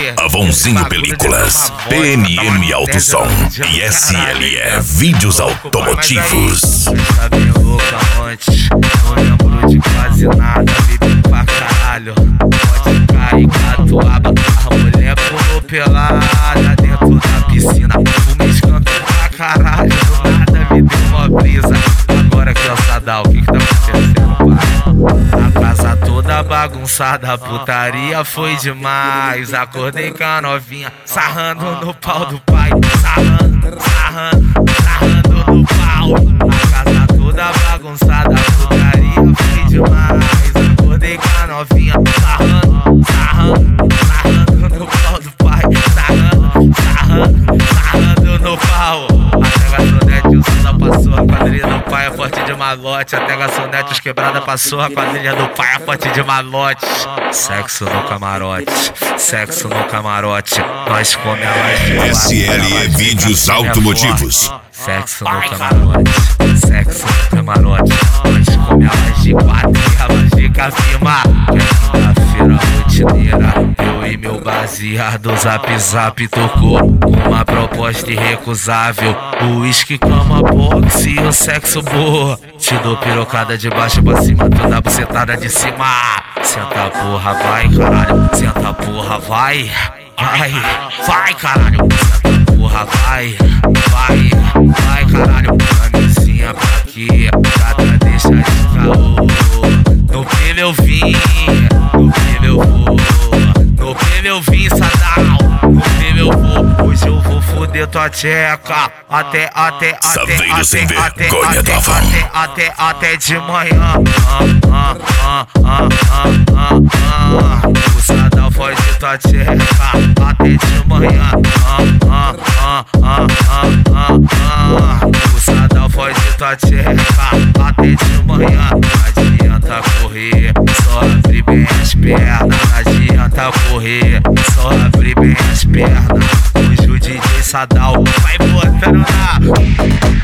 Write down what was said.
Avonzinho Películas, PNM Alto Som e SLE Vídeos Automotivos. Tá bem louca antes, não lembro de quase nada, bebi pra caralho. Pode cair catuaba, a mulher pulou pelada dentro da piscina. Fumei escanto pra caralho, do nada me deu uma brisa. Agora cansadão, o que tá acontecendo, pai? A casa toda bagunçada, a putaria foi demais. Acordei com a novinha, sarrando no pau do pai. Sarrando no pau. A casa toda bagunçada, a putaria foi demais. Acordei com a novinha, sarrando no pau do pai. Sarrando no pau. Até garçonete, o Santa passou, a quadrilha do pai é forte de malote. Até garçonete, os quebrada passou, a quadrilha do pai é forte de malote. Sexo no camarote, sexo no camarote. Nós comemos SLE Vídeos Automotivos. Sexo no camarote, sexo no camarote. Nós comemos de quatro e elas de cafima. Quinta-feira rotineira, eu e meu baseado zap tocou uma proposta irrecusável. O uísque, cama, boxe e o sexo boa. Te dou pirocada de baixo pra cima, tu dá bucetada de cima. Senta porra, vai caralho, senta porra, vai caralho. Senta porra, vai caralho. Camisinha pra quê? Gata, deixa de caô. No pelo eu vim, no pelo eu vou. No pelo eu vim, Sadal, no pelo eu vou. Hoje eu vou foder tua tcheca até de manhã. O Sadal foge tua tcheca até de manhã. O Sadal foge tua tcheca até de manhã. Não adianta correr, só abre bem as pernas. Não adianta correr, só abre bem as pernas. Hoje o DJ Sadal vai botando na